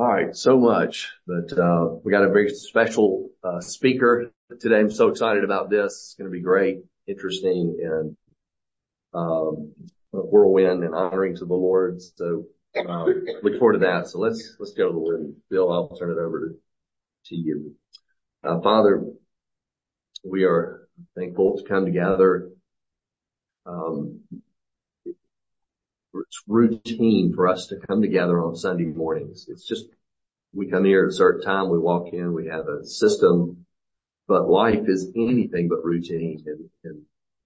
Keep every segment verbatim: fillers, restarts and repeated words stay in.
All right, so much, but uh, we got a very special uh, speaker today. I'm so excited about this. It's going to be great, interesting, and um, a whirlwind and honoring to the Lord. So uh, look forward to that. So let's let's go to the Lord. Bill, I'll turn it over to, to you. Uh, Father, we are thankful to come together. Um, it's routine for us to come together on Sunday mornings. It's just we come here at a certain time, we walk in, we have a system, but life is anything but routine. And, and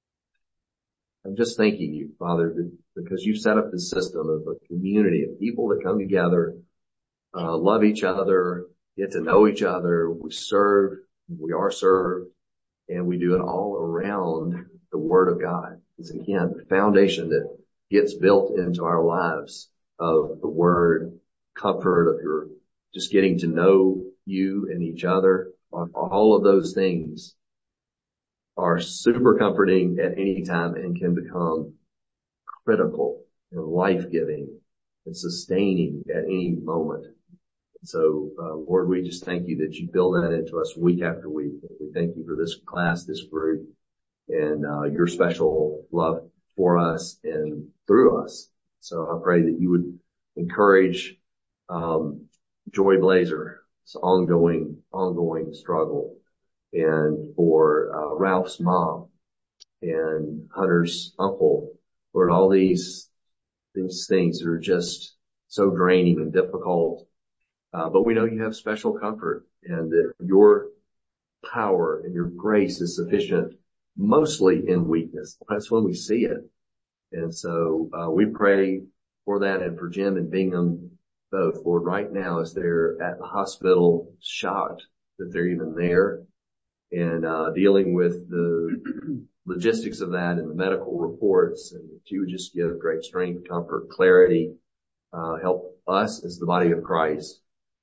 I'm just thanking you, Father, because you set up this system of a community of people that come together, uh, love each other, get to know each other. We serve, we are served, and we do it all around the Word of God. It's again, the foundation that gets built into our lives of the Word, comfort of your just getting to know you and each other. All of those things are super comforting at any time and can become critical and life-giving and sustaining at any moment. So, uh, Lord, we just thank you that you build that into us week after week. We thank you for this class, this group, and uh, your special love for us and through us. So I pray that you would encourage um Joy Blazer, it's ongoing, ongoing struggle, and for uh, Ralph's mom and Hunter's uncle, Lord, all these these things that are just so draining and difficult. Uh, but we know you have special comfort, and that your power and your grace is sufficient, mostly in weakness. That's when we see it. And so uh, we pray for that, and for Jim and Bingham both, Lord, right now as they're at the hospital, shocked that they're even there, and uh dealing with the logistics of that and the medical reports, and that you would just give great strength, comfort, clarity, uh help us as the body of Christ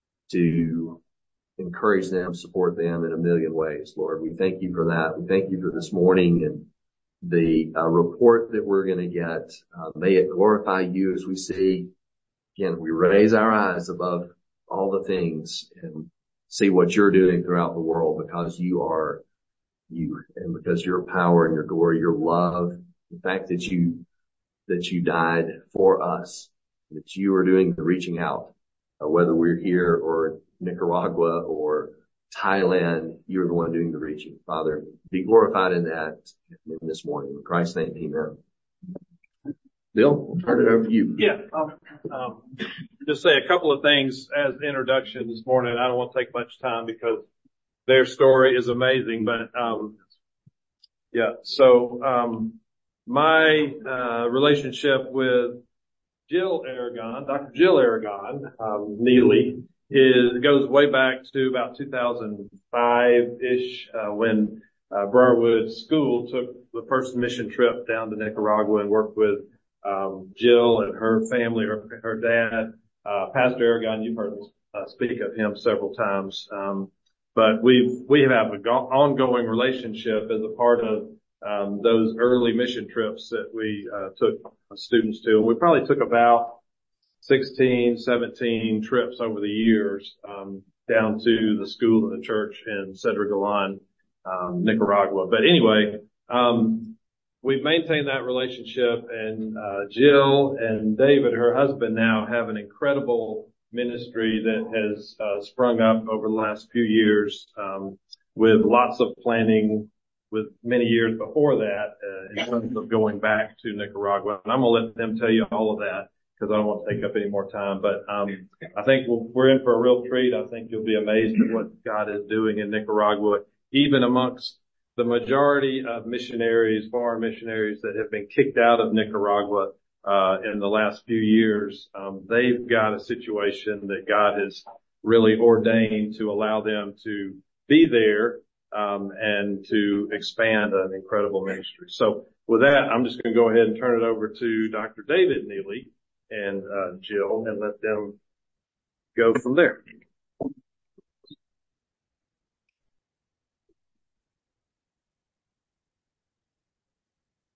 to encourage them, support them in a million ways. Lord, we thank you for that. We thank you for this morning and the uh, report that we're going to get. Uh, may it glorify you as we see. Again, we raise our eyes above all the things and see what you're doing throughout the world, because you are you, and because your power and your glory, your love, the fact that you, that you died for us, that you are doing the reaching out, uh, whether we're here or Nicaragua or Thailand, you're the one doing the reaching. Father, be glorified in that in this morning. In Christ's name, amen. Bill, we'll turn it over to you. Yeah, um, um, just say a couple of things as introduction this morning. I don't want to take much time because their story is amazing, but um, yeah. So um, my uh, relationship with Jill Aragon, Doctor Jill Aragon, um, Neely, is goes way back to about two thousand five ish, uh, when uh, Briarwood School took the first mission trip down to Nicaragua and worked with Um, Jill and her family, her, her dad, uh, Pastor Aragon. You've heard me uh, speak of him several times. Um, but we've, we have an go- ongoing relationship as a part of, um, those early mission trips that we, uh, took students to. And we probably took about sixteen, seventeen trips over the years, um, down to the school and the church in Cedra Galan, um, Nicaragua. But anyway, um, we've maintained that relationship, and uh Jill and David, her husband, now have an incredible ministry that has uh sprung up over the last few years, um with lots of planning, with many years before that, uh, in terms of going back to Nicaragua. And I'm going to let them tell you all of that because I don't want to take up any more time. But um I think we're in for a real treat. I think you'll be amazed at what God is doing in Nicaragua, even amongst the majority of missionaries, foreign missionaries that have been kicked out of Nicaragua uh in the last few years. Um they've got a situation that God has really ordained to allow them to be there um and to expand an incredible ministry. So with that, I'm just going to go ahead and turn it over to Doctor David Neely and uh Jill and let them go from there.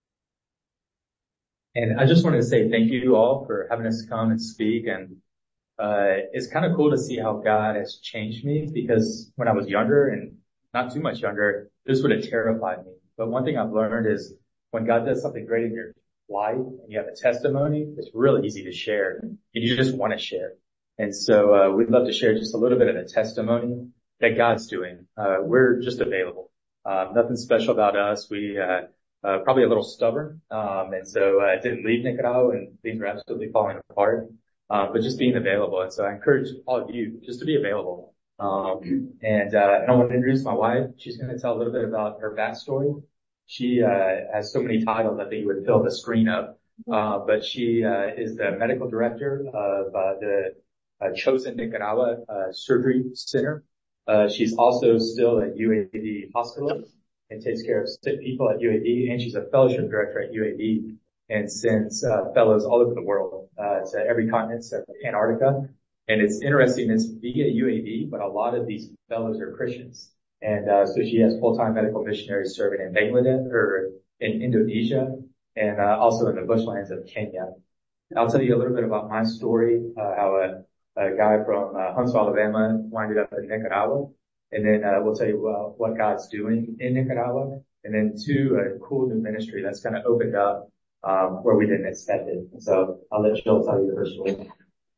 And I just wanted to say thank you all for having us come and speak. And Uh, it's kind of cool to see how God has changed me, because when I was younger and not too much younger, this would have terrified me. But one thing I've learned is when God does something great in your life and you have a testimony, it's really easy to share and you just want to share. And so, uh, we'd love to share just a little bit of the testimony that God's doing. Uh, we're just available. Um, nothing special about us. We, uh, uh, probably a little stubborn. Um, and so, uh, didn't leave Nicaragua and things were absolutely falling apart. Uh, but just being available. And so I encourage all of you just to be available. Um, and, uh, and I want to introduce my wife. She's going to tell a little bit about her backstory. She, uh, has so many titles, I think you would fill the screen up. Uh, but she, uh, is the medical director of, uh, the, uh, Chosen Nicaragua, uh, Surgery Center. Uh, she's also still at U A D Hospital and takes care of sick people at U A D. And she's a fellowship director at U A D and sends, uh, fellows all over the world, uh, to every continent except Antarctica. And it's interesting, it's via U A D, but a lot of these fellows are Christians. And, uh, so she has full-time medical missionaries serving in Bangladesh or in Indonesia and, uh, also in the bushlands of Kenya. I'll tell you a little bit about my story, uh, how a, a guy from, uh, Huntsville, Alabama winded up in Nicaragua. And then, uh, we'll tell you uh, what God's doing in Nicaragua. And then two, a cool new ministry that's kind of opened up, um, where we didn't expect it. So I'll let Jill tell you her story.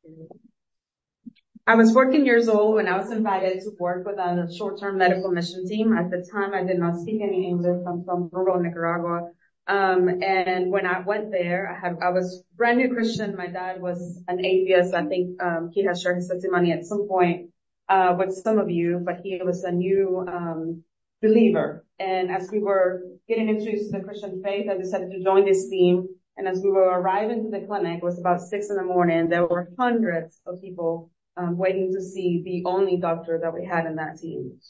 I was fourteen years old when I was invited to work with a short-term medical mission team. At the time, I did not speak any English. I'm from rural Nicaragua. Um, and when I went there, I had, I was brand new Christian. My dad was an atheist. I think, um, he has shared his testimony at some point, uh, with some of you, but he was a new, um, believer. And as we were getting introduced to the Christian faith, I decided to join this team. And as we were arriving to the clinic, it was about six in the morning, there were hundreds of people Um, waiting to see the only doctor that we had in that team.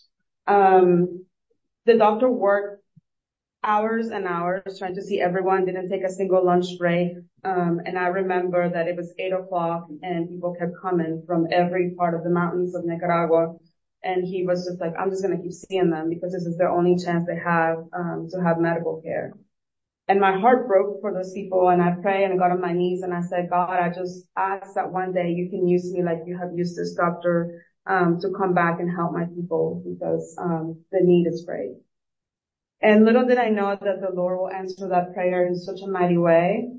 Um, the doctor worked hours and hours trying to see everyone, didn't take a single lunch break. Um, and I remember that it was eight o'clock and people kept coming from every part of the mountains of Nicaragua. And he was just like, I'm just going to keep seeing them because this is their only chance they have, um, to have medical care. And my heart broke for those people, and I prayed and I got on my knees and I said, God, I just ask that one day you can use me like you have used this doctor, um, to come back and help my people because, um, the need is great. And little did I know that the Lord will answer that prayer in such a mighty way.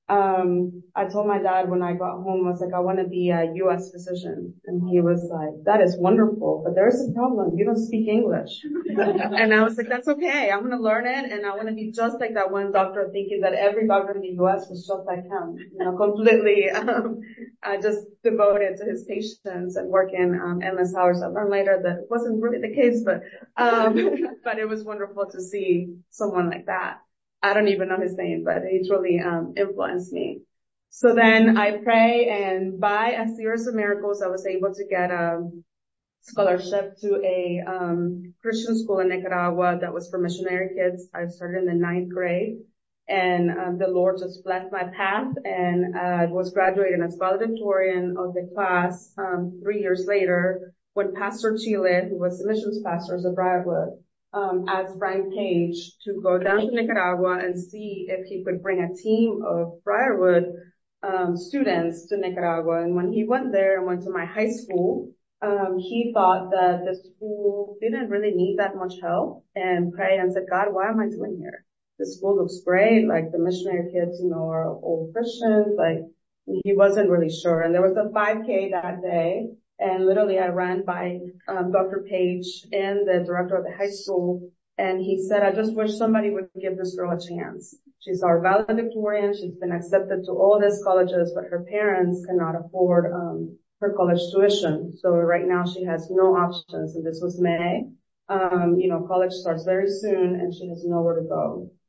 Um, I told my dad when I got home, I was like, I want to be a U S physician. And he was like, that is wonderful, but there's a problem. You don't speak English. And I was like, that's okay. I'm going to learn it. And I want to be just like that one doctor, thinking that every doctor in the U S was just like him, you know, completely, um, uh, just devoted to his patients and working, um, endless hours. I learned later that it wasn't really the case, but, um, but it was wonderful to see someone like that. I don't even know his name, but he truly um influenced me. So then I pray, and by a series of miracles, I was able to get a scholarship to a um Christian school in Nicaragua that was for missionary kids. I started in the ninth grade, and um, the Lord just blessed my path, and I uh, was graduated as valedictorian of the class um three years later when Pastor Chile, who was the missions pastor of Briarwood, Um, asked Frank Page to go down to Nicaragua and see if he could bring a team of Briarwood um, students to Nicaragua. And when he went there and went to my high school, um, he thought that the school didn't really need that much help and prayed and said, God, why am I doing here? The school looks great. Like the missionary kids, you know, are old Christians. Like he wasn't really sure. And there was a five K that day. And literally I ran by, um, Doctor Page and the director of the high school. And he said, I just wish somebody would give this girl a chance. She's our valedictorian. She's been accepted to all these colleges, but her parents cannot afford, um, her college tuition. So right now she has no options. And this was May. Um, you know, college starts very soon and she has nowhere to go.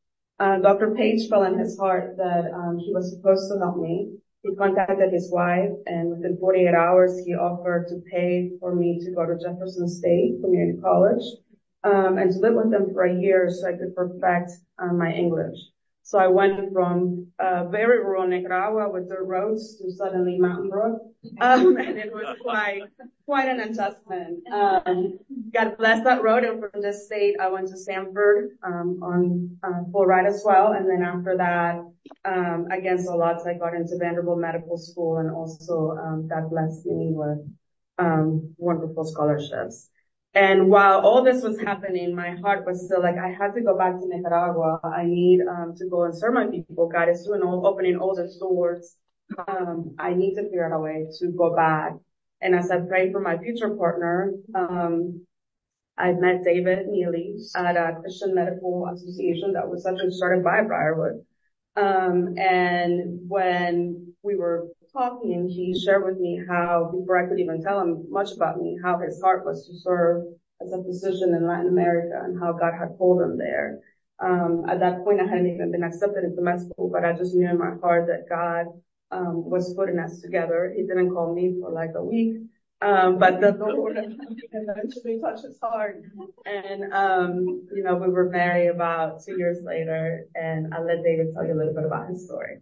Uh, Doctor Page felt in his heart that, um, he was supposed to help me. He contacted his wife, and within forty-eight hours, he offered to pay for me to go to Jefferson State Community College, um, and to live with them for a year so I could perfect um, my English. So I went from uh very rural Nicaragua with dirt roads to suddenly Mountain Brook. Um, and it was quite, quite an adjustment. Um, God bless that road. And from this state, I went to Sanford, um, on, uh, full ride as well. And then after that, um, against all odds, I got into Vanderbilt Medical School, and also, um, God blessed me with, um, wonderful scholarships. And while all this was happening, my heart was still like, I had to go back to Nicaragua. I need, um, to go and serve my people. God is doing all, opening all these doors. Um, I need to figure out a way to go back. And as I prayed for my future partner, um, I met David Neely at a Christian Medical Association that was actually started by Briarwood. Um, and when we were talking, he shared with me how, before I could even tell him much about me, how his heart was to serve as a physician in Latin America and how God had called him there. Um, at that point, I hadn't even been accepted into med school, but I just knew in my heart that God um, was putting us together. He didn't call me for like a week. Um, but the Lord eventually touched his heart. And, um, you know, we were married about two years later, and I'll let David tell you a little bit about his story.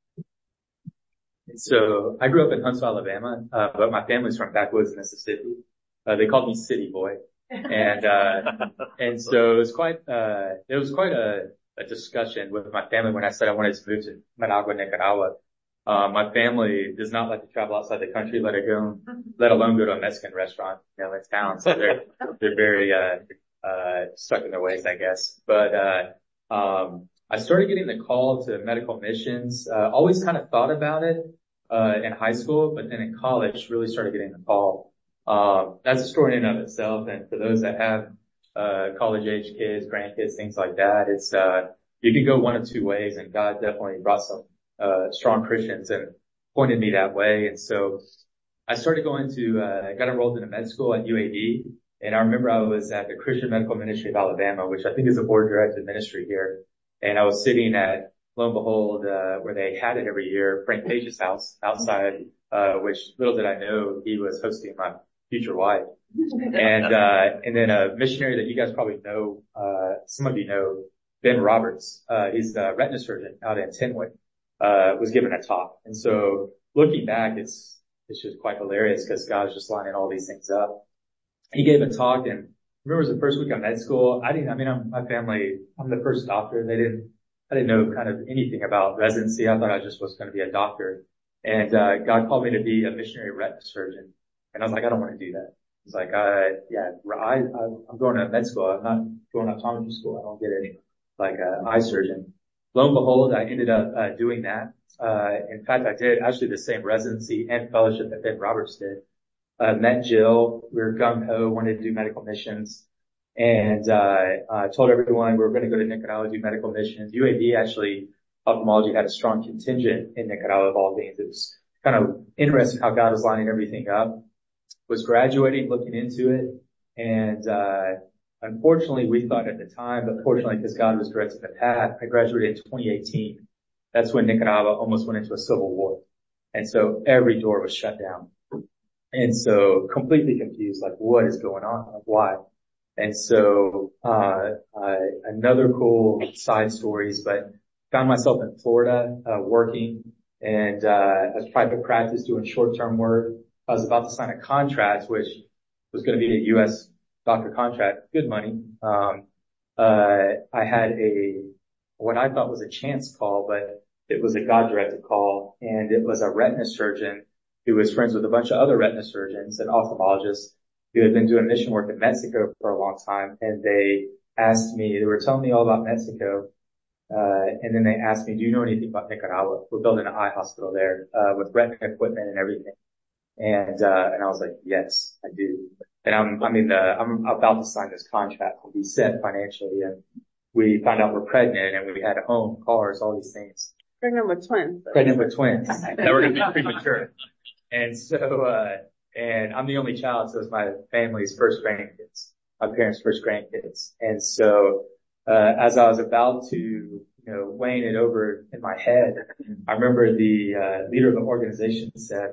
So I grew up in Huntsville, Alabama, uh, but my family's from backwoods Mississippi. Uh, they called me City Boy. And, uh, and so it was quite, uh, it was quite a, a discussion with my family when I said I wanted to move to Managua, Nicaragua. Uh, my family does not like to travel outside the country, let it go, let alone go to a Mexican restaurant, you know, in town. So they're, they're very, uh, uh, stuck in their ways, I guess. But, uh, um, I started getting the call to medical missions, uh, always kind of thought about it, uh, in high school, but then in college really started getting the call. Um, that's a story in and of itself. And for those that have, uh, college age kids, grandkids, things like that, it's, uh, you can go one of two ways, and God definitely brought some uh, strong Christians and pointed me that way. And so I started going to, uh, I got enrolled in a med school at U A D. And I remember I was at the Christian Medical Ministry of Alabama, which I think is a board directed ministry here. And I was sitting at, lo and behold, uh, where they had it every year, Frank Page's house outside, uh, which little did I know he was hosting my future wife. And, uh, and then a missionary that you guys probably know, uh, some of you know, Ben Roberts, uh, he's a retina surgeon out in Tenwood. Uh, was given a talk. And so looking back, it's, it's just quite hilarious because God is just lining all these things up. He gave a talk, and I remember it was the first week of med school. I didn't, I mean, I'm, my family, I'm the first doctor. They didn't, I didn't know kind of anything about residency. I thought I just was going to be a doctor. And, uh, God called me to be a missionary retina surgeon. And I was like, I don't want to do that. It's like, uh, yeah, I, I, I'm going to med school. I'm not going to optometry school. I don't get it like an eye surgeon. Lo and behold, I ended up uh, doing that. Uh, in fact, I did actually the same residency and fellowship that Ben Roberts did. Uh, met Jill. We were gung-ho, wanted to do medical missions. And, uh, I told everyone we were going to go to Nicaragua, do medical missions. U A D actually, ophthalmology had a strong contingent in Nicaragua of all things. It was kind of interesting how God was lining everything up. Was graduating, looking into it. And, uh, unfortunately, we thought at the time, but fortunately, because God was directing the path, I graduated in twenty eighteen. That's when Nicaragua almost went into a civil war. And so every door was shut down. And so completely confused, like, what is going on? Like, why? And so, uh, uh, another cool side stories, but found myself in Florida, uh, working and, uh, as private practice doing short-term work. I was about to sign a contract, which was going to be a U S doctor contract, good money. Um, uh, I had a, what I thought was a chance call, but it was a God-directed call, and it was a retina surgeon who was friends with a bunch of other retina surgeons and ophthalmologists who had been doing mission work in Mexico for a long time. And they asked me, they were telling me all about Mexico. Uh, and then they asked me, do you know anything about Nicaragua? We're building an eye hospital there, uh, with retina equipment and everything. And, uh, and I was like, yes, I do. And I'm, I mean, uh, I'm about to sign this contract. We'll be set financially. And we found out we're pregnant, and we had a home, cars, all these things. Pregnant with twins. Pregnant with twins. That were going to be premature. And so, uh, and I'm the only child, so it's my family's first grandkids, my parents' first grandkids. And so, uh, as I was about to, you know, weighing it over in my head, I remember the, uh, leader of the organization said,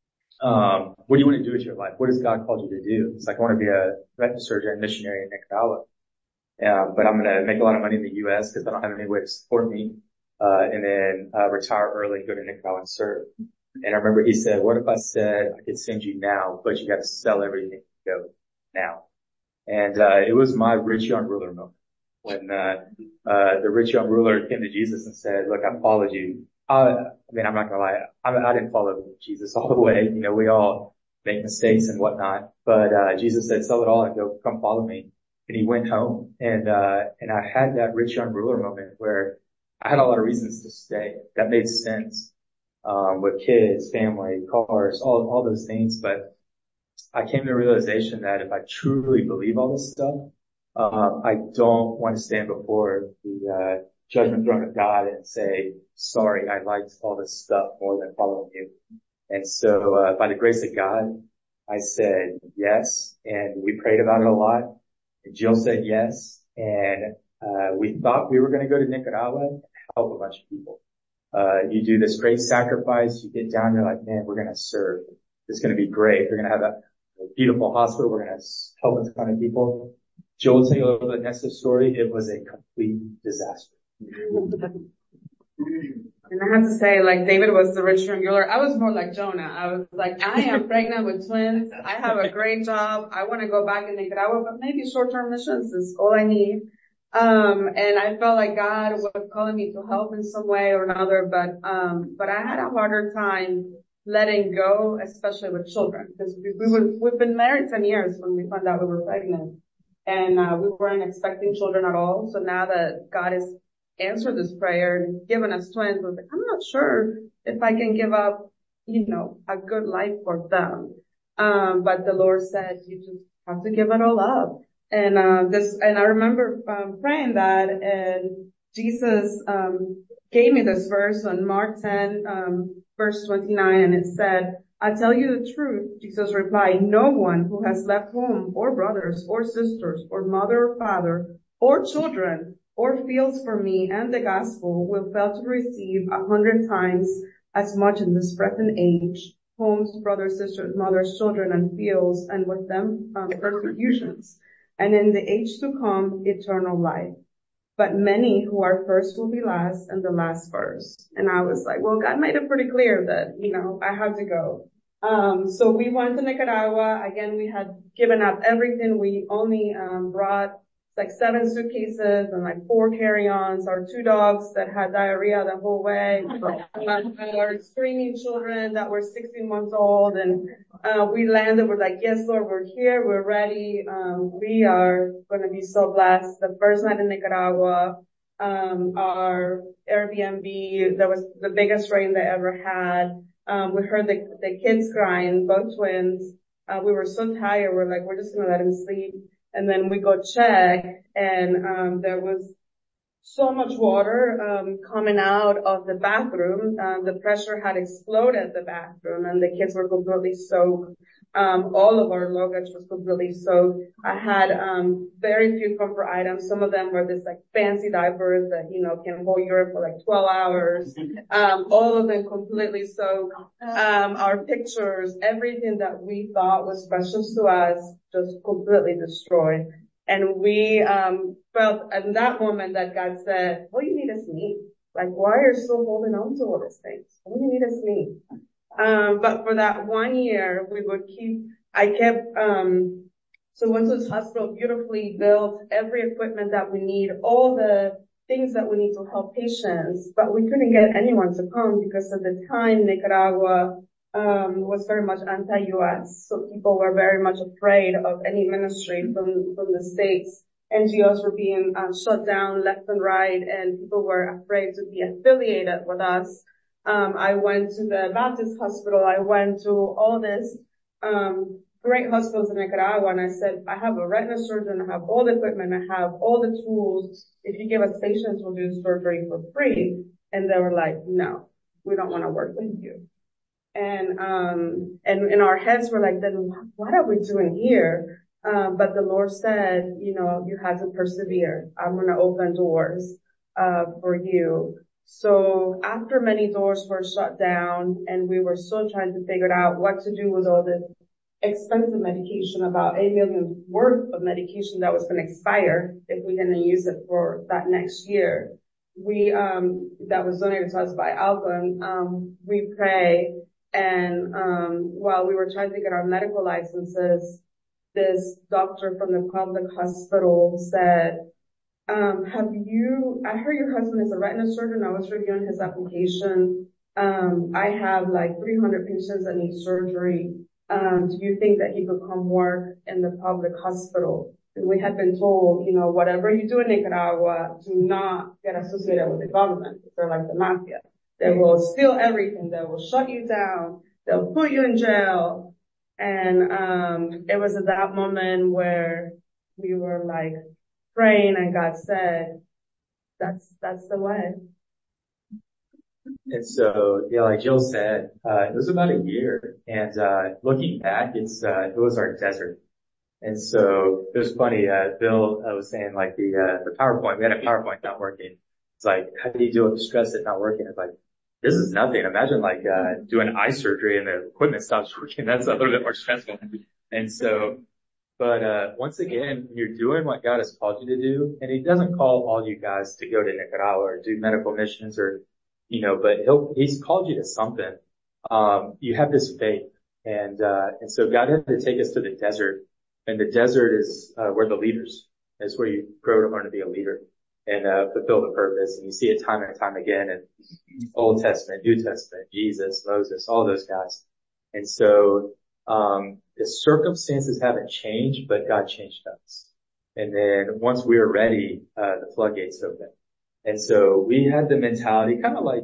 um, what do you want to do with your life? What has God called you to do? It's like, I want to be a retina surgeon and missionary in Nicaragua. Um, but I'm going to make a lot of money in the U S because I don't have any way to support me. uh, and then, uh, retire early, go to Nicaragua and serve. And I remember he said, what if I said I could send you now, but you got to sell everything to go now? And, uh, it was my rich young ruler moment when, uh, uh, the rich young ruler came to Jesus and said, look, I followed you. I, I mean, I'm not going to lie. I, I didn't follow Jesus all the way. You know, we all make mistakes and whatnot, but, uh, Jesus said, sell it all and go come follow me. And he went home and, uh, and I had that rich young ruler moment where I had a lot of reasons to stay. That made sense, um, with kids, family, cars, all, all those things. But I came to the realization that if I truly believe all this stuff, um, I don't want to stand before the, uh, judgment throne of God and say, sorry, I liked all this stuff more than following you. And so, uh, by the grace of God, I said yes, and we prayed about it a lot. And Jill said yes, and, uh, we thought we were going to go to Nicaragua and help a bunch of people. Uh, you do this great sacrifice, you get down, you're like, man, we're going to serve. It's going to be great. We're going to have a, a beautiful hospital. We're going to help a ton of people. Jill will tell you a little bit next to the story. It was a complete disaster. And I have to say, like, David was the rich young ruler. I was more like Jonah. I was like, I am pregnant with twins. I have a great job. I want to go back in Nicaragua, but maybe short-term missions is all I need. Um, and I felt like God was calling me to help in some way or another, but, um, but I had a harder time letting go, especially with children, because we, we were, we've been married ten years when we found out we were pregnant, and, uh, we weren't expecting children at all. So now that God has answered this prayer and given us twins, I was like, I'm not sure if I can give up, you know, a good life for them. Um, but the Lord said, you just have to give it all up. And, uh, this, and I remember, um, praying that, and Jesus, um, gave me this verse on Mark ten, um, verse twenty-nine, and it said, I tell you the truth, Jesus replied, no one who has left home or brothers or sisters or mother or father or children or fields for me and the gospel will fail to receive a hundred times as much in this present age, homes, brothers, sisters, mothers, children, and fields, and with them, um, persecutions. And in the age to come, eternal life. But many who are first will be last, and the last first. And I was like, well, God made it pretty clear that, you know, I had to go. Um, so we went to Nicaragua. Again, we had given up everything. We only, um, brought like seven suitcases and like four carry-ons, our two dogs that had diarrhea the whole way, and our screaming children that were sixteen months old. And, uh, we landed, we're like, yes, Lord, we're here, we're ready. Um, we are going to be so blessed. The first night in Nicaragua, um, our Airbnb, that was the biggest rain they ever had. Um, we heard the, the kids crying, both twins. Uh, we were so tired. We're like, we're just going to let him sleep. And then we go check, and um there was so much water um coming out of the bathroom. Uh, the pressure had exploded the bathroom, and the kids were completely soaked. Um all of our luggage was completely soaked. I had um very few comfort items. Some of them were this like fancy diapers that, you know, can hold Europe for like twelve hours. Um all of them completely soaked. Um our pictures, everything that we thought was precious to us, just completely destroyed. And we um felt in that moment that God said, all you need is me. Like, why are you still holding on to all these things? All you need is me. Um, but for that one year, we would keep, I kept, um, so went to this hospital, beautifully built, every equipment that we need, all the things that we need to help patients, but we couldn't get anyone to come because at the time, Nicaragua, um, was very much anti-U S. So people were very much afraid of any ministry from, from the States. N G Os were being uh, shut down left and right, and people were afraid to be affiliated with us. Um, I went to the Baptist hospital. I went to all this, um, great hospitals in Nicaragua, and I said, I have a retina surgeon, I have all the equipment, I have all the tools. If you give us patients, we'll do surgery for free. And they were like, no, we don't want to work with you. And, um, and in our heads we're like, then what are we doing here? Um, but the Lord said, you know, you have to persevere. I'm going to open doors, uh, for you. So after many doors were shut down and we were still trying to figure out what to do with all this expensive medication, about eight million worth of medication that was going to expire if we didn't use it for that next year, we, um, that was donated to us by Alvin, um, we pray. And, um, while we were trying to get our medical licenses, this doctor from the public hospital said, um, have you, I heard your husband is a retina surgeon. I was reviewing his application. Um, I have like three hundred patients that need surgery. Um, do you think that he could come work in the public hospital? And we had been told, you know, whatever you do in Nicaragua, do not get associated with the government. They're like the mafia. They will steal everything. They will shut you down. They'll put you in jail. And, um, it was at that moment where we were like praying and God said, that's, that's the way. And so, yeah, like Jill said, uh, it was about a year. And, uh, looking back, it's, uh, it was our desert. And so it was funny, uh, Bill uh, was saying like the, uh, the PowerPoint, we had a PowerPoint not working. It's like, how do you deal with the stress it not working? It's like, this is nothing. Imagine like, uh, doing eye surgery and the equipment stops working. That's a little bit more stressful. And so, but, uh, once again, you're doing what God has called you to do. And he doesn't call all you guys to go to Nicaragua or do medical missions or, you know, but he'll, he's called you to something. Um, you have this faith and, uh, and so God had to take us to the desert. And the desert is, uh, where the leaders, is where you grow to learn to be a leader and, uh, fulfill the purpose. And you see it time and time again in Old Testament, New Testament, Jesus, Moses, all those guys. And so, um, the circumstances haven't changed, but God changed us. And then once we were ready, uh, the floodgates opened. And so we had the mentality, kind of like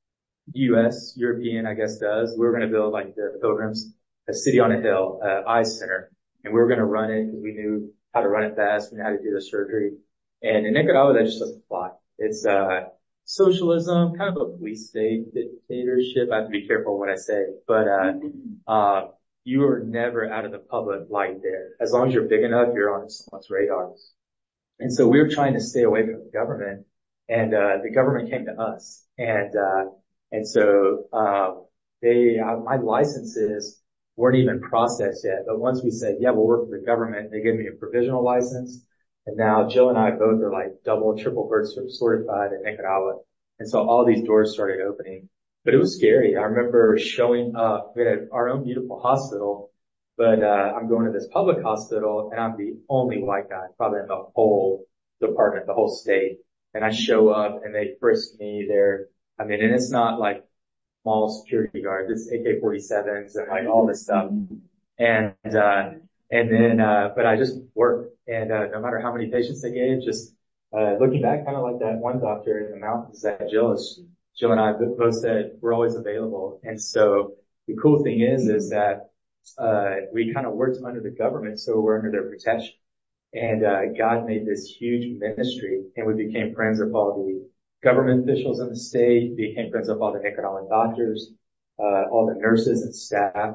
U S, European, I guess does. We were going to build like the Pilgrims, a city on a hill, uh, eye center. And we were going to run it because we knew how to run it fast. We knew how to do the surgery. And in Nicaragua, that just doesn't fly. It's, uh, socialism, kind of a police state dictatorship. I have to be careful what I say, but, uh, uh, you are never out of the public light there. As long as you're big enough, you're on someone's radar. And so we were trying to stay away from the government and, uh, the government came to us. And, uh, and so, uh, they, uh, my licenses weren't even processed yet. But once we said, yeah, we'll work for the government, they gave me a provisional license. And now Jill and I both are like double, triple bird certified in Nicaragua. And so all these doors started opening. But it was scary. I remember showing up. We had our own beautiful hospital, but, uh, I'm going to this public hospital and I'm the only white guy probably in the whole department, the whole state. And I show up and they frisk me there. I mean, and it's not like small security guards, it's A K forty-sevens and like all this stuff. And, uh, and then, uh, but I just worked and, uh, no matter how many patients they gave, just, uh, looking back kind of like that one doctor in the mountains that Jill is, Jill and I both said we're always available. And so the cool thing is, is that, uh, we kind of worked under the government. So we're under their protection and, uh, God made this huge ministry and we became friends of all the government officials in the state, became friends of all the Nicaraguan doctors, uh, all the nurses and staff.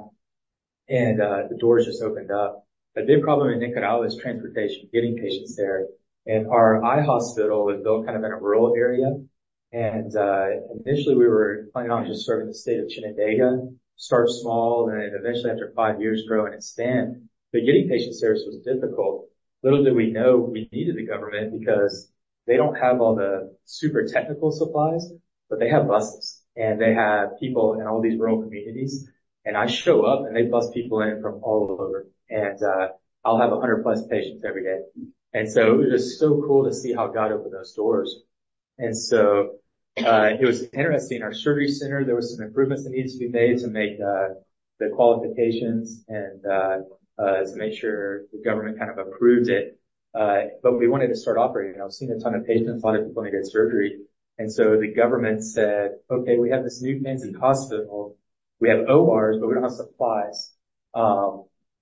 And, uh, the doors just opened up. A big problem in Nicaragua is transportation, getting patients there. And our eye hospital was built kind of in a rural area. And, uh, initially we were planning on just serving the state of Chinandega, start small, and then eventually after five years grow and expand. But getting patient service was difficult. Little did we know we needed the government because they don't have all the super technical supplies, but they have buses and they have people in all these rural communities. And I show up and they bus people in from all over. And, uh, I'll have a hundred plus patients every day. And so it was just so cool to see how God opened those doors. And so, uh, it was interesting. Our surgery center, there was some improvements that needed to be made to make, uh, the qualifications and, uh, uh, to make sure the government kind of approved it. Uh, but we wanted to start operating. I was seeing a ton of patients, a lot of people needed surgery. And so the government said, okay, we have this new fancy hospital. We have O Rs, but we don't have supplies. Um,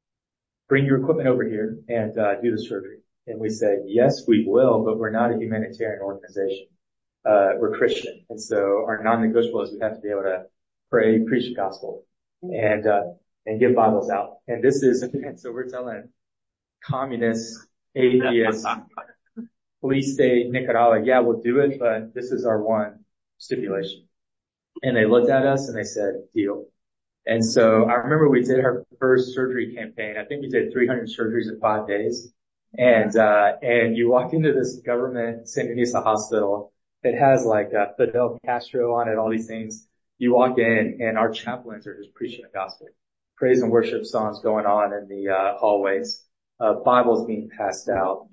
bring your equipment over here and, uh, do the surgery. And we said, yes, we will, but we're not a humanitarian organization. Uh, we're Christian. And so our non-negotiable is we have to be able to pray, preach the gospel and, uh, and give Bibles out. And this is, and so we're telling communists, atheists, police state, Nicaragua, yeah, we'll do it, but this is our one stipulation. And they looked at us and they said, deal. And so I remember we did our first surgery campaign. I think we did three hundred surgeries in five days. And, uh, and you walk into this government Sandinista hospital It has like uh, Fidel Castro on it, all these things. You walk in and our chaplains are just preaching the gospel. Praise and worship songs going on in the uh, hallways. Uh, Bibles being passed out.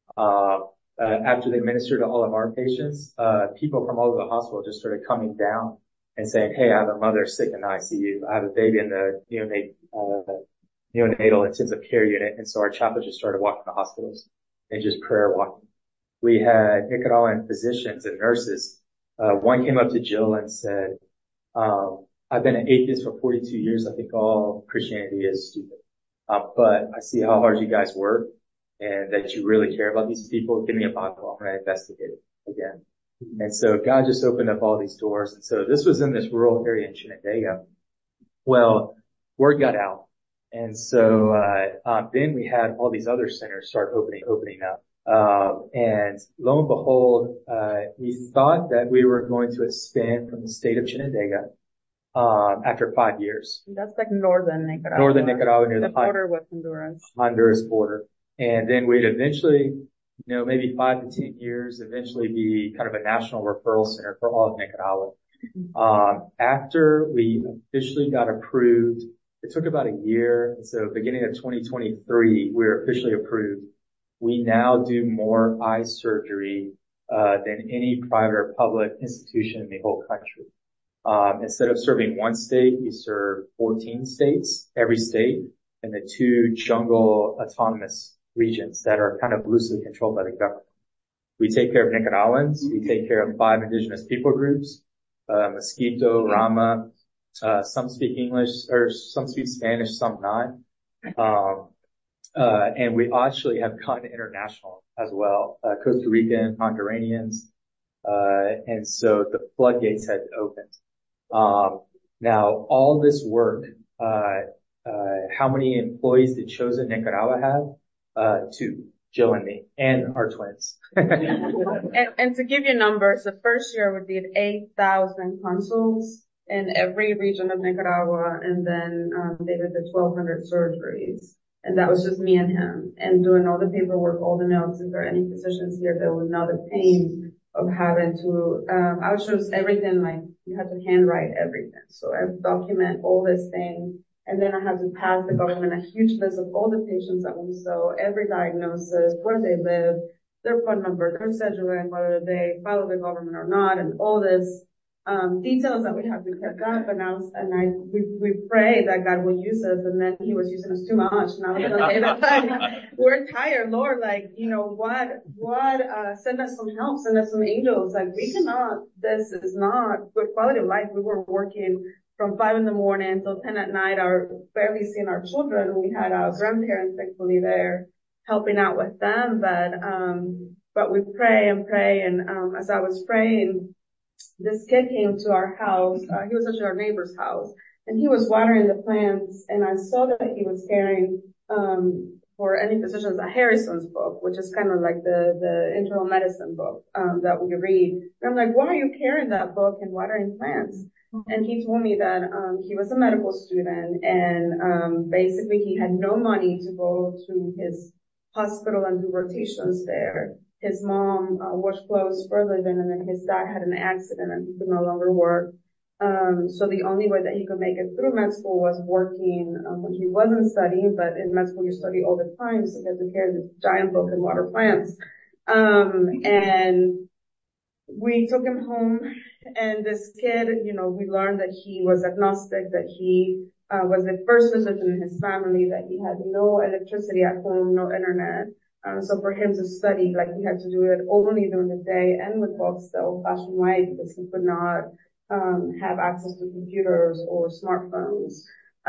Uh, uh, after they ministered to all of our patients, uh, people from all over the hospital just started coming down and saying, hey, I have a mother sick in the I C U. I have a baby in the neonate, uh, neonatal intensive care unit. And so our chaplains just started walking the hospitals and just prayer walking. We had Nicaraguan physicians and nurses. Uh, one came up to Jill and said, um, I've been an atheist for forty-two years. I think all Christianity is stupid. Uh, but I see how hard you guys work and that you really care about these people. Give me a Bible. I'm going to investigate it again. And so God just opened up all these doors. And so this was in this rural area in Chinandega. Well, word got out. And so, uh, uh, then we had all these other centers start opening, opening up. Um, and lo and behold, uh, we thought that we were going to expand from the state of Chinandega, um, after five years. That's like northern Nicaragua. Northern Nicaragua near the, the border with Honduras. Honduras border. And then we'd eventually, you know, maybe five to ten years, eventually be kind of a national referral center for all of Nicaragua. Um, after we officially got approved, it took about a year. And so beginning of twenty twenty-three, we were officially approved. We now do more eye surgery, uh, than any private or public institution in the whole country. Um, instead of serving one state, we serve fourteen states, every state, and the two jungle autonomous regions that are kind of loosely controlled by the government. We take care of Nicaraguans. We take care of five indigenous people groups, uh, Mosquito, Rama, uh, some speak English, or some speak Spanish, some not. Um, uh, and we actually have gone international as well, uh, Costa Rican, Honduranians, uh, and so the floodgates had opened. Um, now all this work, uh, uh, how many employees did Chosen Nicaragua have? Uh, two, Jill and me, and our twins. and, and to give you numbers, the first year we did eight thousand consults in every region of Nicaragua, and then um, they did the twelve hundred surgeries. And that was just me and him, and doing all the paperwork, all the notes. If there are any physicians here that would know the pain of having to, um, I would choose everything, like you had to handwrite everything. So I would document all this thing, and then I had to pass the government a huge list of all the patients that we saw, every diagnosis, where they live, their phone number, their schedule, and whether they follow the government or not, and all this um details that we have to keep up. And I was, and I we we pray that God will use us, and then He was using us too much. And I was like, that we're tired, Lord. Like, you know what? What? Uh, send us some help. Send us some angels. Like, we cannot. This is not good quality of life. We were working from five in the morning until ten at night. Our barely seeing our children. We had our grandparents thankfully there helping out with them, but um, but we pray and pray, and um, as I was praying, this kid came to our house. Uh, he was actually our neighbor's house, and he was watering the plants, and I saw that he was carrying, um, for any physicians, a Harrison's book, which is kind of like the, the internal medicine book, um, that we read. And I'm like, why are you carrying that book and watering plants? And he told me that, um, he was a medical student, and, um, basically he had no money to go to his hospital and do rotations there. His mom uh, washed clothes for a living, and then his dad had an accident and he could no longer work. Um, so the only way that he could make it through med school was working um, when he wasn't studying, but in med school you study all the time, so he had to carry this giant book and water plants. Um, and we took him home, and this kid, you know, we learned that he was agnostic, that he uh, was the first physician in his family, that he had no electricity at home, no internet. Um, so for him to study, like, he had to do it only during the day and with books the old-fashioned way, because he could not um have access to computers or smartphones.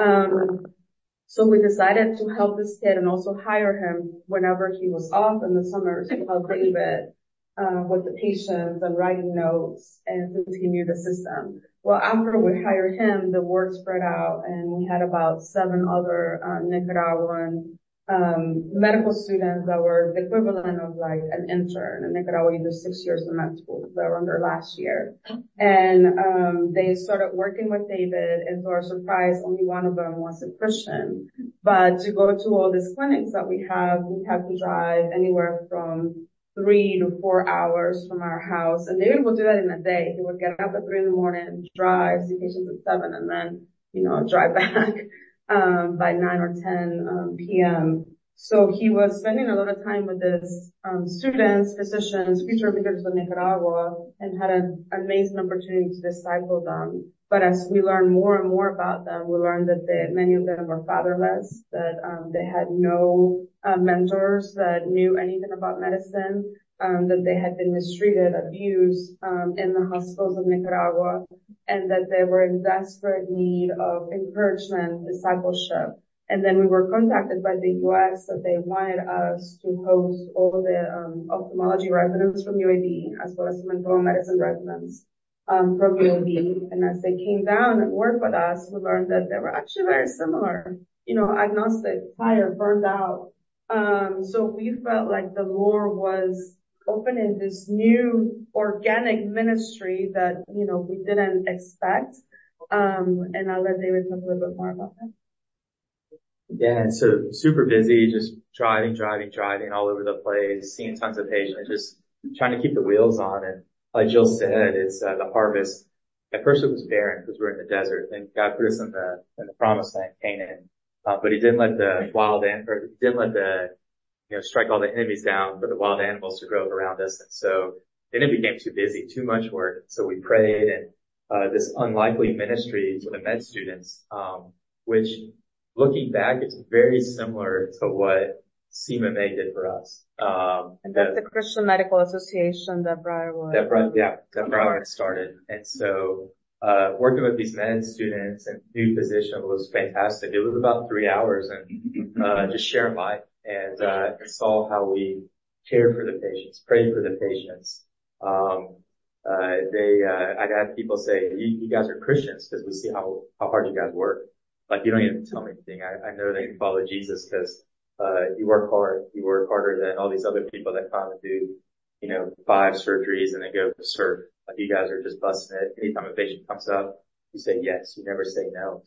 Um so we decided to help this kid and also hire him whenever he was off in the summers to help David uh, with the patients and writing notes and continue the system. Well, after we hired him, the word spread out, and we had about seven other uh, Nicaraguan um medical students that were the equivalent of like an intern. In Nicaragua, you do six years of med school. They were on their last year. And um they started working with David, and to our surprise, only one of them was a Christian. But to go to all these clinics that we have, we have to drive anywhere from three to four hours from our house. And David would do that in a day. He would get up at three in the morning, drive, see patients at seven, and then, you know, drive back, um, by nine or ten, um, P M. So he was spending a lot of time with his, um, students, physicians, future leaders of Nicaragua, and had an amazing opportunity to disciple them. But as we learned more and more about them, we learned that they, many of them were fatherless, that um, they had no uh, mentors that knew anything about medicine, um, that they had been mistreated, abused um, in the hospitals of Nicaragua, and that they were in desperate need of encouragement, discipleship. And then we were contacted by the U S that they wanted us to host all the um, ophthalmology residents from U A B, as well as some internal medicine residents Um, from U A B. And as they came down and worked with us, we learned that they were actually very similar, you know, agnostic, tired, burned out. Um, so we felt like the Lord was opening this new organic ministry that, you know, we didn't expect. Um, and I'll let David talk a little bit more about that. Yeah, and so super busy, just driving, driving, driving all over the place, seeing tons of patients, just trying to keep the wheels on. And like Jill said, it's uh, the harvest. At first it was barren because we're in the desert, and God put us in the in the promised land, Canaan. Uh, but He didn't let the wild an- or He didn't let the you know strike all the enemies down for the wild animals to grow up around us. And so then it became too busy, too much work. So we prayed, and uh, this unlikely ministry to the med students, um, which looking back, it's very similar to what C M M A did for us. Um, and that's the, the Christian Medical Association that Briarwood. That Briarwood, yeah, that Briarwood started. And so, uh, working with these med students and new physicians was fantastic. It was about three hours and, uh, just sharing life and, uh, saw how we cared for the patients, prayed for the patients. Um, uh, they, uh, I'd had people say, you, you guys are Christians because we see how, how hard you guys work. Like, you don't even tell me anything. I, I know that you follow Jesus because, uh, you work hard. You work harder than all these other people that come and do, you know, five surgeries and then go surf. Like, you guys are just busting it. Anytime a patient comes up, you say yes. You never say no.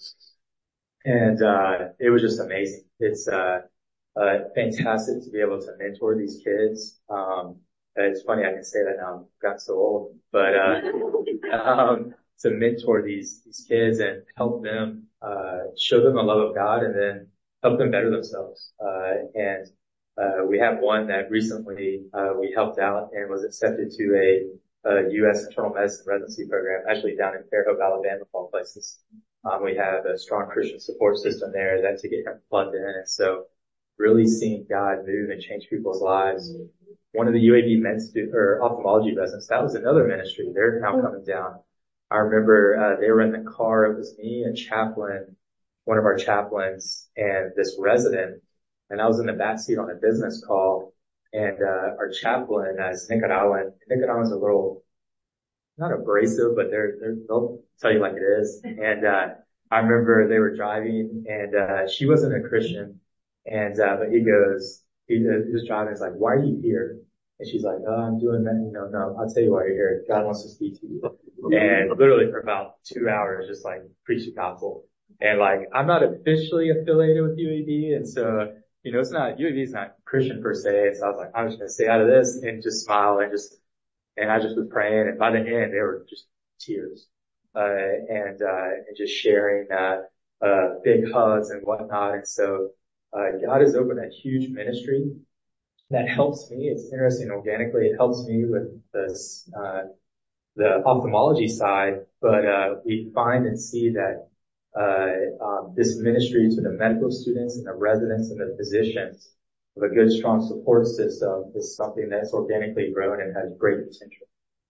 And, uh, it was just amazing. It's, uh, uh, fantastic to be able to mentor these kids. Um, it's funny. I can say that now. I've gotten so old, but, uh, um, to mentor these, these kids and help them, uh, show them the love of God and then help them better themselves. Uh, and, uh, we have one that recently, uh, we helped out and was accepted to a, a U S internal medicine residency program, actually down in Fairhope, Alabama, of all places. Um, we have a strong Christian support system there that to get him plugged in. And so really seeing God move and change people's lives. One of the U A B med stu- or ophthalmology residents, that was another ministry. They're now coming down. I remember, uh, they were in the car. It was me, a chaplain, one of our chaplains, and this resident. And I was in the backseat on a business call. And, uh, our chaplain, as Nicaraguan, Nicaraguans are a little, not abrasive, but they're, they're, they'll tell you like it is. And, uh, I remember they were driving and, uh, she wasn't a Christian. And, uh, but he goes, he, he was driving. He's like, why are you here? And she's like, oh, I'm doing that. You know, no, I'll tell you why you're here. God wants to speak to you. And literally for about two hours, just like preach the gospel. And like, I'm not officially affiliated with U A B. And so, you know, it's not, U A B is not Christian per se. So I was like, I'm just going to stay out of this and just smile and just, and I just was praying. And by the end, they were just tears, uh, and, uh, and just sharing, uh, uh, big hugs and whatnot. And so, uh, God has opened a huge ministry that helps me. It's interesting organically. It helps me with this, uh, the ophthalmology side, but, uh, we find and see that, uh, um, this ministry to the medical students and the residents and the physicians of a good, strong support system is something that's organically grown and has great potential.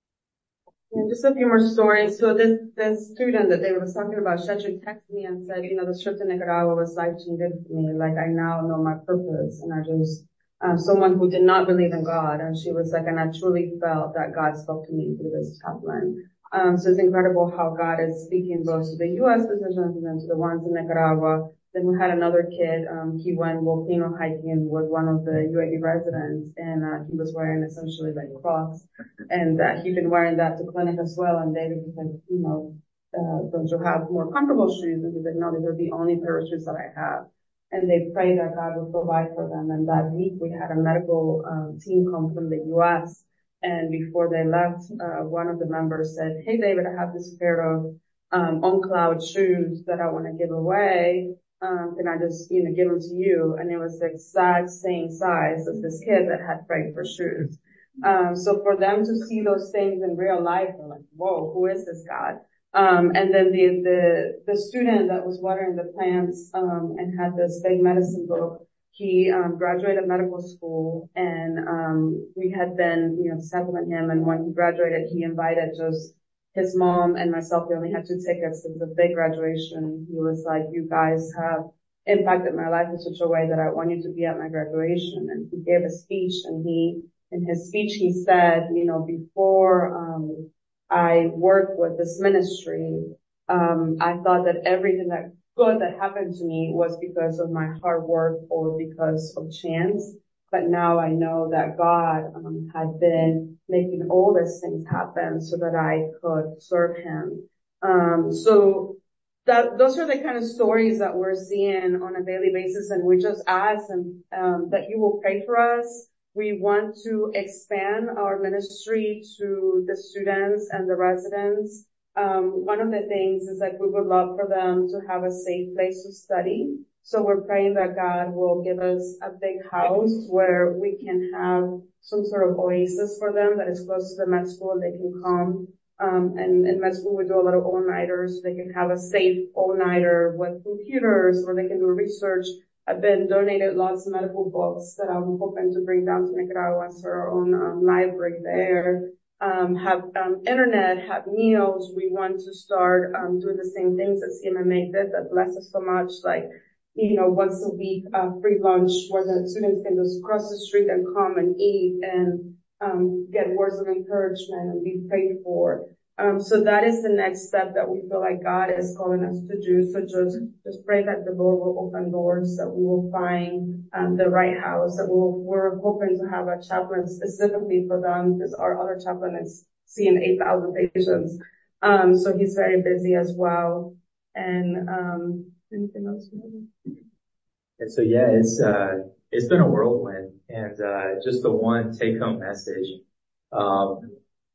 And just a few more stories. So this, this student that they were talking about, Shedrick texted me and said, you know, the trip to Nicaragua was life-changing for me. Like, I now know my purpose. And I just, um, someone who did not believe in God. And she was like, and I truly felt that God spoke to me through this chaplain. Um, so it's incredible how God is speaking both to the U S physicians and then to the ones in Nicaragua. Then we had another kid, um, he went volcano hiking with one of the U A B residents, and, uh, he was wearing essentially like Crocs. And, uh, he'd been wearing that to clinic as well. And David was like, you know, uh, don't you have more comfortable shoes? And he said, no, these are the only pair of shoes that I have. and they prayed that God would provide for them. And that week we had a medical um, team come from the U S And before they left, uh, one of the members said, "Hey, David, I have this pair of um, On Cloud shoes that I want to give away. Um, can I just, you know, give them to you?" And it was the exact same size as this kid that had prayed for shoes. Um, so for them to see those things in real life, they're like, "Whoa, who is this God?" Um, and then the, the, the student that was watering the plants, um, and had this big medicine book, he, um, graduated medical school, and, um, we had been, you know, discipling him. And when he graduated, he invited just his mom and myself. We only had two tickets. It was a big graduation. He was like, "You guys have impacted my life in such a way that I want you to be at my graduation." And he gave a speech, and he, in his speech, he said, you know, before, um, I worked with this ministry, um, I thought that everything that good that happened to me was because of my hard work or because of chance. But now I know that God, um, had been making all these things happen so that I could serve him. Um, so that, those are the kind of stories that we're seeing on a daily basis. And we just ask and, um, that you will pray for us. We want to expand our ministry to the students and the residents. Um, one of the things is that we would love for them to have a safe place to study. So we're praying that God will give us a big house where we can have some sort of oasis for them that is close to the med school. They can come. Um, and in med school, we do a lot of all-nighters. They can have a safe all-nighter with computers where they can do research. I've been donated lots of medical books that I'm hoping to bring down to Nicaragua and start our own um, library there. Um, have um, internet, have meals. We want to start um, doing the same things that C M M A did that bless us so much, like, you know, once a week, uh, free lunch where the students can just cross the street and come and eat and um, get words of encouragement and be prayed for. Um, so that is the next step that we feel like God is calling us to do. So just, just pray that the Lord will open doors, that we will find, um, the right house, that we'll, we're hoping to have a chaplain specifically for them because our other chaplain is seeing eight thousand patients. Um, so he's very busy as well. And, um, anything else? And so, yeah, it's, uh, it's been a whirlwind, and, uh, just the one take home message. Um,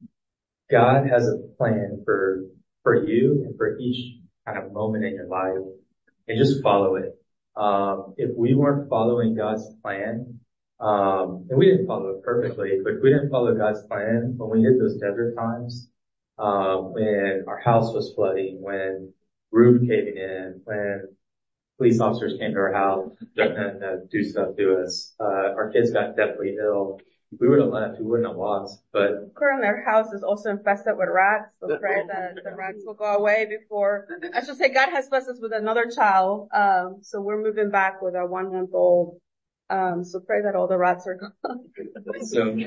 God has a plan for, for you and for each kind of moment in your life, and just follow it. Um, if we weren't following God's plan, um, and we didn't follow it perfectly, but if we didn't follow God's plan when we hit those desert times, um, when our house was flooding, when roof caving in, when police officers came to our house and uh, do stuff to us, uh, our kids got deathly ill. We would have left. We wouldn't have lost. But currently, our house is also infested with rats. So pray that the rats will go away before. I should say, God has blessed us with another child. Um, so we're moving back with our one month old. Um, so pray that all the rats are gone. so,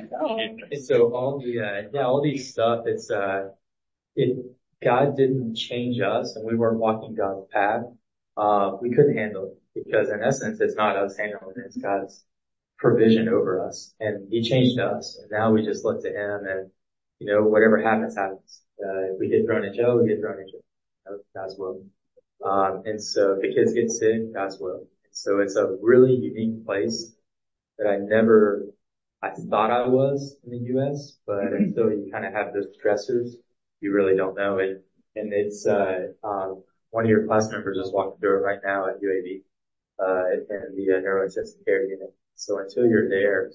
so all the uh, yeah, all these stuff. It's uh, it. God didn't change us, and we weren't walking God's path. Uh, we couldn't handle it because, in essence, it's not us handling it; it's God's provision over us, and he changed us, and now we just look to him, and you know, whatever happens, happens. Uh, if we get thrown in jail, we get thrown in jail. You know, God's will. Um, and so if the kids get sick, God's will. So it's a really unique place that I never, I thought I was in the U S, but until you kind of have those stressors, you really don't know it. And it's, uh, um, one of your class members is walking through it right now at U A B, uh, in the uh, neurointensive care unit. So until you're there,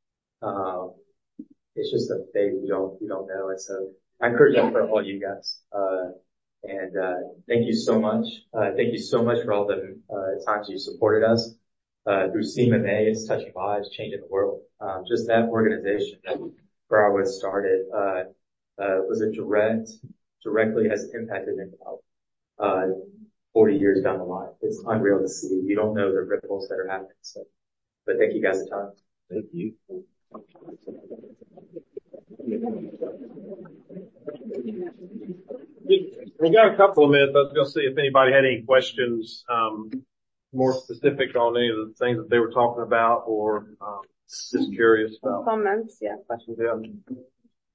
um, it's just a faith you don't, you don't know. And so I encourage that for all you guys. Uh, and, uh, thank you so much. Uh, thank you so much for all the, uh, times you supported us, uh, through C M M A. It's touching lives, changing the world. Um, just that organization that where I was started, uh, uh, was a direct, directly has impacted me, uh, forty years down the line. It's unreal to see. You don't know the ripples that are happening. So. But thank you guys a ton. Thank you. We got a couple of minutes. I was going to see if anybody had any questions, um, more specific on any of the things that they were talking about, or um, just curious about. Comments, yeah, questions. Yeah.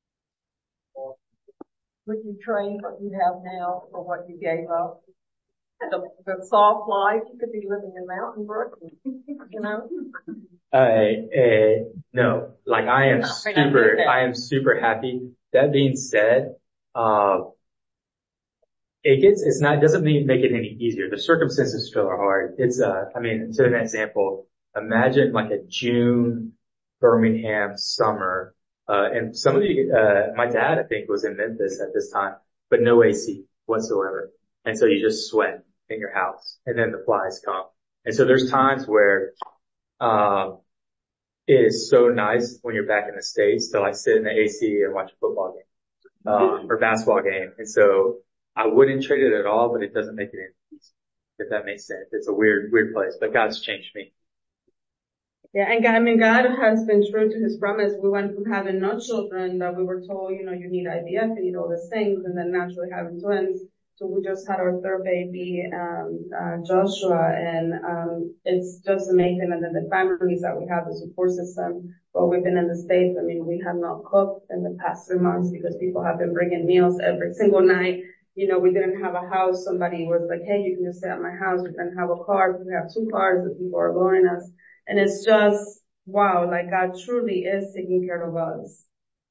Would you trade what you have now for what you gave up? the, the soft life. You could be living in Mountain Brook, you know? Uh, uh, no, like I am super, I am super happy. That being said, uh, it gets, it's not, it doesn't mean make it any easier. The circumstances still are hard. It's, uh, I mean, to an example, imagine like a June Birmingham summer, uh, and some of the, uh, my dad, I think, was in Memphis at this time, but no A C whatsoever. And so you just sweat in your house and then the flies come. And so there's times where, um, it is so nice when you're back in the States to like sit in the A C and watch a football game, um, or basketball game. And so I wouldn't trade it at all, but it doesn't make it any easy, if that makes sense. It's a weird, weird place, but God's changed me. Yeah, and God, I mean, God has been true to his promise. We went from having no children that we were told, you know, you need I V F, you need all these things, and then naturally having twins. So we just had our third baby, um, uh, Joshua, and, um, it's just amazing. And then the families that we have, the support system. While we've been in the States, I mean, we have not cooked in the past three months because people have been bringing meals every single night. You know, we didn't have a house. Somebody was like, hey, you can just stay at my house. We didn't have a car. We have two cars that people are loaning us. And it's just, wow, like God truly is taking care of us.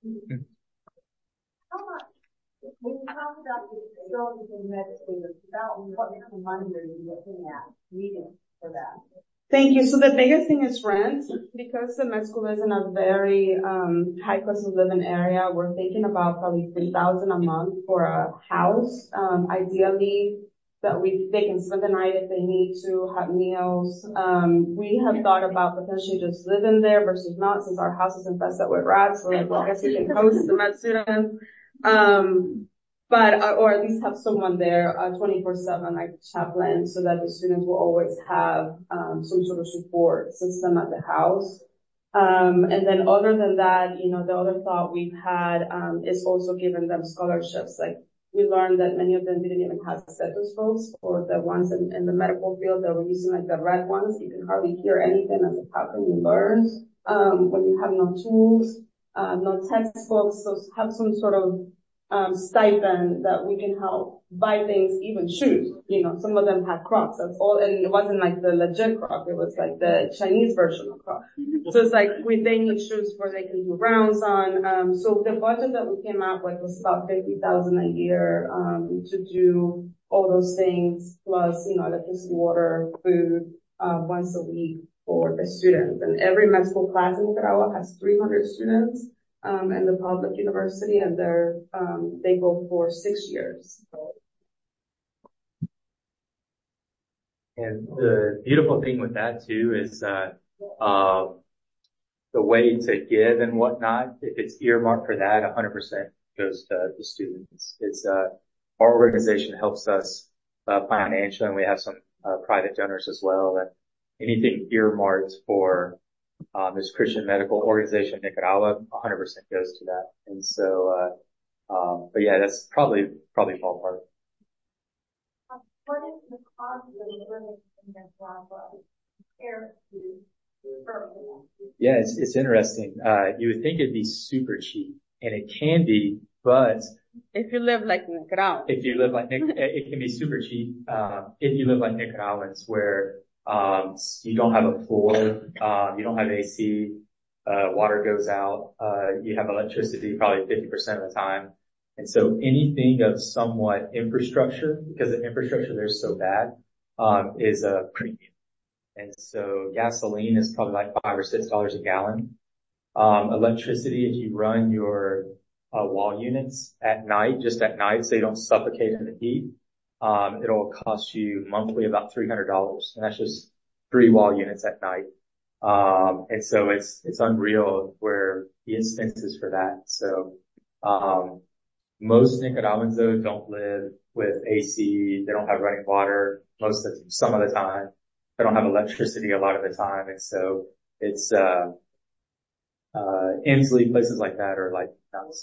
How much, when you talk about the facilities in med school, about what kind of money are you looking at needing for that? Thank you. So the biggest thing is rent. Because the med school is in a very um high cost of living area, we're thinking about probably three thousand a month for a house. Um ideally that we they can spend the night if they need to, have meals. Um we have thought about potentially just living there versus not, since our house is infested with rats. So like, well, I guess we can host the med students. Um But, uh, or at least have someone there, uh, twenty-four seven, like chaplain, so that the students will always have, um, some sort of support system at the house. Um, and then other than that, you know, the other thought we've had, um, is also giving them scholarships. Like, we learned that many of them didn't even have stethoscopes, or the ones in, in the medical field that were using like the red ones. You can hardly hear anything as how can you learn, um, when you have no tools, uh, no textbooks, so have some sort of Um, stipend that we can help buy things, even shoes. You know, some of them had Crocs. That's all, and it wasn't like the legit Croc. It was like the Chinese version of Croc. So it's like we they need shoes where they can do rounds on. Um, so the budget that we came out with was about fifty thousand a year um, to do all those things, plus you know, electricity, water, food, uh, once a week for the students. And every med school class in Nicaragua has three hundred students. Um, and the public university, and they're, um, they go for six years. And the beautiful thing with that too is, uh, uh, the way to give and whatnot, if it's earmarked for that, one hundred percent goes to the students. It's, uh, our organization helps us, uh, financially, and we have some, uh, private donors as well, and anything earmarked for Um, this Christian medical organization in Nicaragua, one hundred percent goes to that. And so, uh, um, but yeah, that's probably, probably ballpark. What is the cost of living in Nicaragua compared to Birmingham? Yeah, it's, it's interesting. Uh, you would think it'd be super cheap, and it can be, but if you live like Nicaragua, if you live like, it can be super cheap, um, if you live like Nicaraguans, where Um, you don't have a floor, um, you don't have A C, uh, water goes out, uh, you have electricity probably fifty percent of the time. And so anything of somewhat infrastructure, because the infrastructure there is so bad, um, is a premium. And so gasoline is probably like five or six dollars a gallon. Um, electricity, if you run your, uh, wall units at night, just at night, so you don't suffocate in the heat, Um, it'll cost you monthly about three hundred dollars, and that's just three wall units at night. Um, and so it's, it's unreal where the expenses for that. So, um, most Nicaraguans though don't live with A C. They don't have running water most of the, some of the time. They don't have electricity a lot of the time. And so it's, uh, uh, Inslee, places like that are like nuts.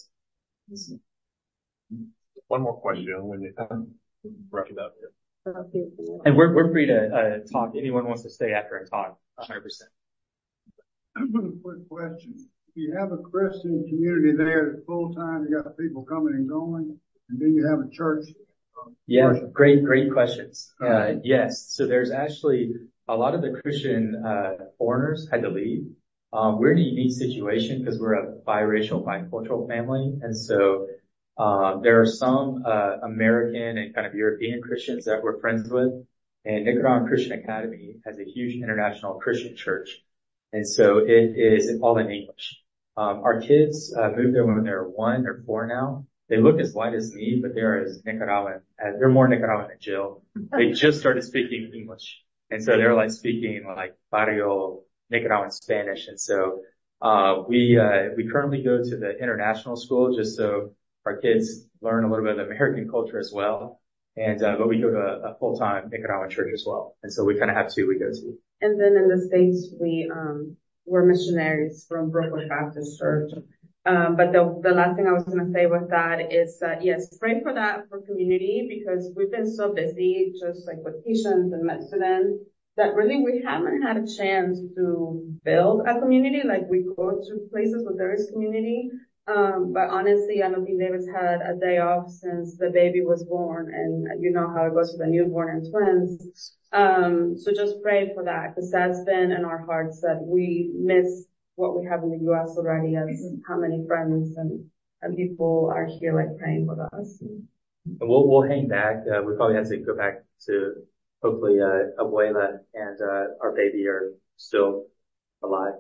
One more question when you wrap it up here. And we're, we're free to, uh, talk. Anyone wants to stay after and talk, one hundred percent. Quick question. You have a Christian community there that's full time, you got people coming and going, and then you have a church, Yeah, great, great questions. Uh, yes. So there's actually a lot of the Christian, uh, foreigners had to leave. Um, we're in a unique situation because we're a biracial, bicultural family. And so, uh, there are some, uh, American and kind of European Christians that we're friends with. And Nicaraguan Christian Academy has a huge international Christian church. And so it is all in English. Um, our kids, uh, moved there when they're one, they're four now. They look as white as me, but they're as Nicaraguan, as, they're more Nicaraguan than Jill. They just started speaking English. And so they're like speaking like barrio Nicaraguan Spanish. And so, uh, we, uh, we currently go to the international school just so our kids learn a little bit of American culture as well. And, uh, but we go to a, a full-time Nicaraguan church as well. And so we kind of have two we go to. And then in the States, we, um, were missionaries from Brooklyn Baptist Church. Um, but the, the last thing I was going to say with that is that, yes, pray for that for community because we've been so busy, just like with patients and medicine, that really we haven't had a chance to build a community. Like we go to places where there is community. Um, but honestly, I don't think David's had a day off since the baby was born. And you know how it goes with the newborn and twins. Um, so just pray for that because that's been in our hearts that we miss what we have in the U S already as how many friends and, and people are here like praying with us. And we'll, we'll hang back. Uh, we probably have to go back to hopefully, uh, Abuela and, uh, our baby are still alive.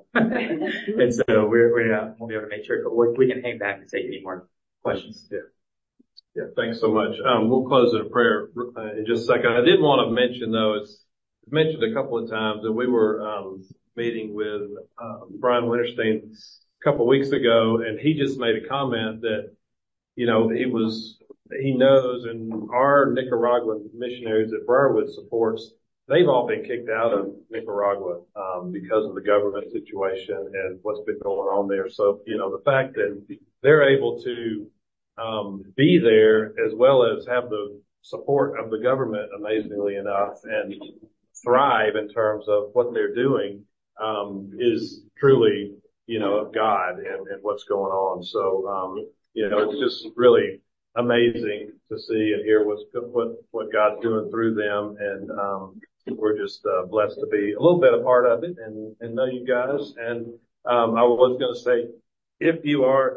And so we're, we're, uh, we'll be able to make sure we, we can hang back and take any more questions. Yeah. Yeah. Thanks so much. Um, we'll close in a prayer uh, in just a second. I did want to mention though, it's mentioned a couple of times that we were, um, meeting with uh, Brian Winterstein a couple of weeks ago, and he just made a comment that, you know, he was, he knows, and our Nicaraguan missionaries that Briarwood supports, they've all been kicked out of Nicaragua um, because of the government situation and what's been going on there. So, you know, the fact that they're able to um, be there as well as have the support of the government, amazingly enough, and thrive in terms of what they're doing. Um, is truly, you know, of God and, and what's going on. So, um, you know, it's just really amazing to see and hear what's, what, what God's doing through them. And, um, we're just, uh, blessed to be a little bit a part of it and, and know you guys. And, um, I was going to say, if you are,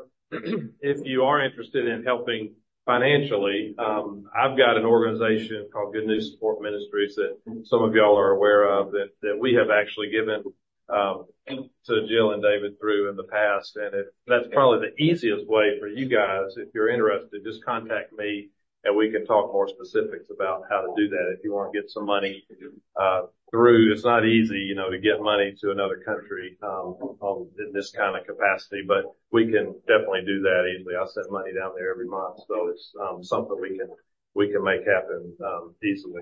if you are interested in helping financially, um, I've got an organization called Good News Support Ministries that some of y'all are aware of that, that we have actually given Um, to Jill and David through in the past. And if that's probably the easiest way for you guys, if you're interested, just contact me and we can talk more specifics about how to do that. If you want to get some money, uh, through, it's not easy, you know, to get money to another country, um, on, in this kind of capacity, but we can definitely do that easily. I send money down there every month. So it's, um, something we can, we can make happen, um, easily.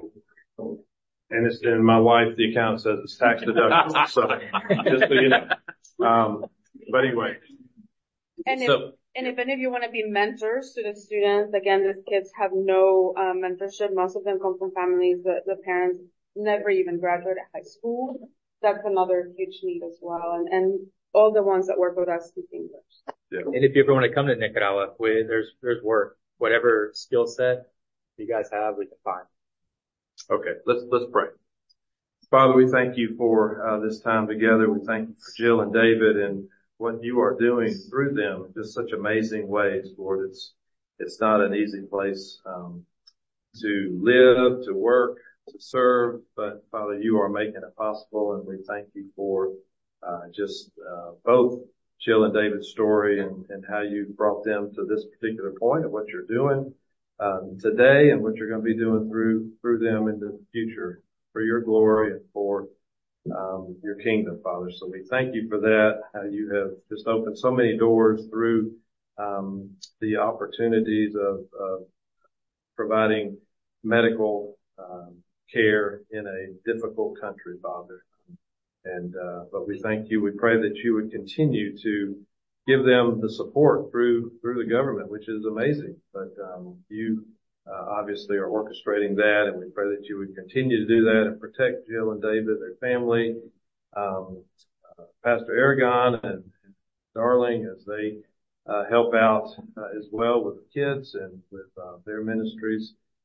And it's, and my wife, the accountant says it's tax deductible. So just so you know. Um, but anyway. And if, so, and if any of you want to be mentors to the students, again, these kids have no, um, mentorship. Most of them come from families that the parents never even graduated high school. That's another huge need as well. And, and all the ones that work with us speak English. Yeah. And if you ever want to come to Nicaragua, we, there's, there's work. Whatever skill set you guys have, we can find. Okay, let's, let's pray. Father, we thank you for, uh, this time together. We thank you for Jill and David and what you are doing through them. Just such amazing ways, Lord. It's, it's not an easy place, um, to live, to work, to serve, but Father, you are making it possible. And we thank you for, uh, just, uh, both Jill and David's story and, and how you brought them to this particular point of what you're doing. Um, today and what you're going to be doing through, through them in the future for your glory and for, um, your kingdom, Father. So we thank you for that, how you have just opened so many doors through, um, the opportunities of, of providing medical, um, care in a difficult country, Father. And, uh, but we thank you. We pray that you would continue to give them the support through, through the government, which is amazing. But, um, you, uh, obviously are orchestrating that. And we pray that you would continue to do that and protect Jill and David, their family, um, uh, Pastor Aragon and, and Darling as they, uh, help out, uh, as well with the kids and with, uh, their ministries.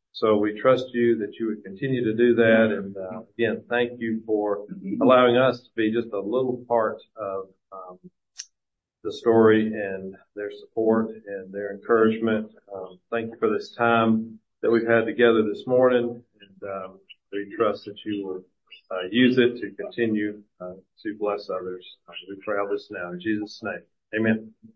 So we trust you that you would continue to do that. And, uh, again, thank you for allowing us to be just a little part of, um, the story and their support and their encouragement. Um, thank you for this time that we've had together this morning. And, um, we trust that you will, uh, use it to continue, uh, to bless others. Uh, we pray all this now in Jesus' name. Amen.